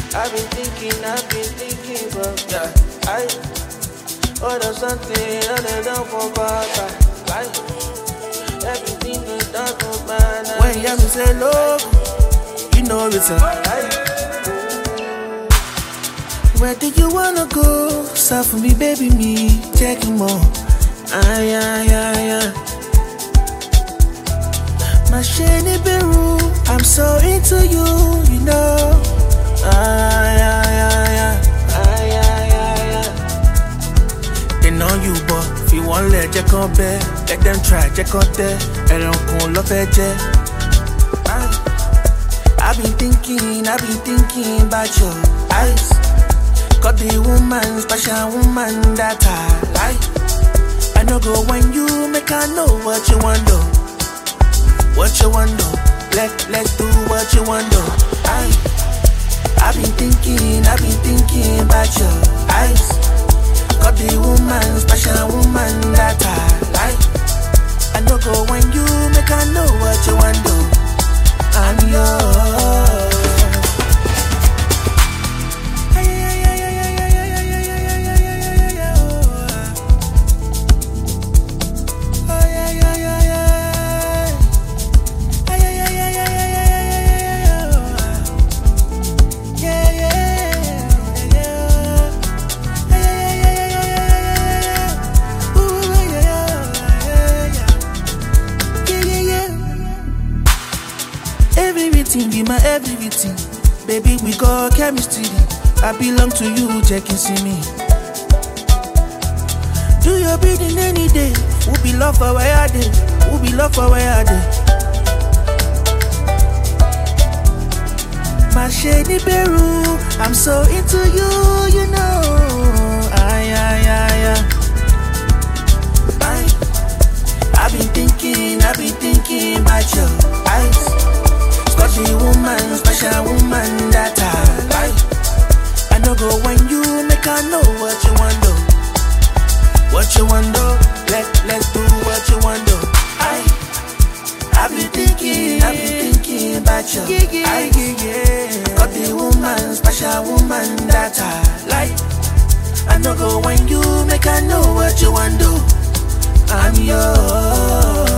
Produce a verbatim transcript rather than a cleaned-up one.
I've been thinking, I've been thinking, but yeah, I order something and they don't for bad. Like everything is done for man. When you hear me say look, you know it's a lie. Where do you wanna go? Stop for me, baby, me taking more. Ay, ay, ay, ay. My shiny Peru, I'm so into you, you know. Ay, ay, ay, ay, ay, ay, ay, ay. They know you, but if you want let check on bed, let them try, check out there. And don't call love it, I've been thinking, I've been thinking about your eyes. Got the woman, special woman that I like. I know go when you make I know what you want do. What you want do. Let, let's do what you want do. I, I've been thinking, I've been thinking about your eyes. Got the woman, special woman that I like. I know go when you make I know what you want do. I'm yours. Everything be my everything. Baby, we got chemistry. I belong to you, Jack and see me. Do your bidding any day. We'll be love for where I did. We'll be love for where I did. My shady Peru, I'm so into you, you know. Ay, ay, ay, ay. Ay. I've been thinking, I've been thinking about your eyes. Got the woman, special woman that I like. I know go when you make I know what you want do. What you want do. Let, let's do what you want do. I, I've been thinking, I've been thinking about you. Yeah, yeah, yeah, yeah. Got the woman, special woman that I like. I know go when you make I know what you want do. I'm yours.